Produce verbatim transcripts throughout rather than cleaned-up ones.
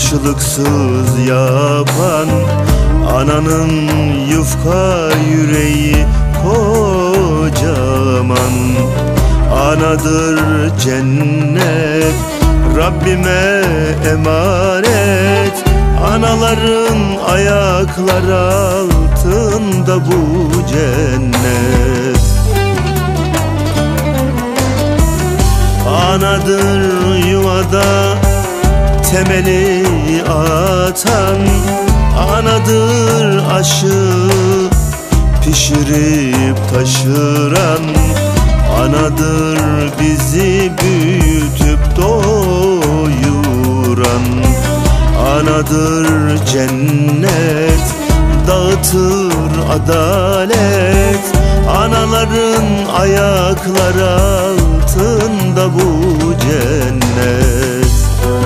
karşılıksız yapan, ananın yufka yüreği kocaman. Anadır cennet, Rabbime emanet. Anaların ayakları altında bu cennet. Anadır yuvada temeli atan, anadır aşı pişirip taşıran, anadır bizi büyütüp doyuran. Anadır cennet, dağıtır adalet. Anaların ayakları altında bu cennet.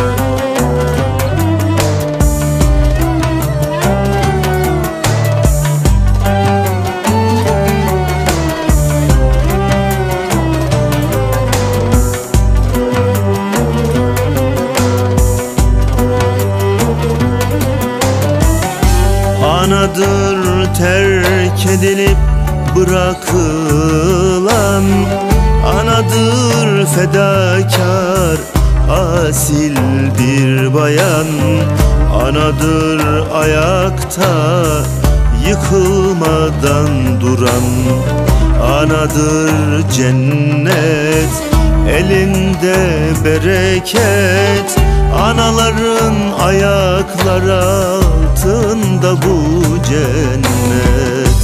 Anadır terk edilip bırakılan, anadır fedakar asil bir bayan. Anadır ayakta yıkılmadan duran, anadır cennet, elinde bereket. Anaların ayakları altında bu cennet.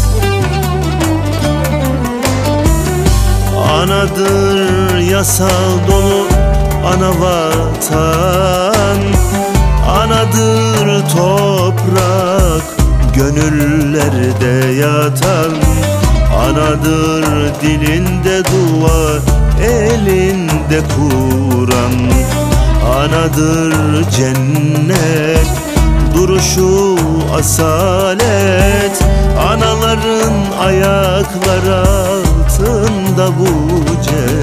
Anadır yasal dolu ana vatan, anadır toprak gönüllerde yatan. Anadır dilinde dua, elinde Kur'an. Anadır cennet, duruşu asalet. Anaların ayakları altında bu cennet.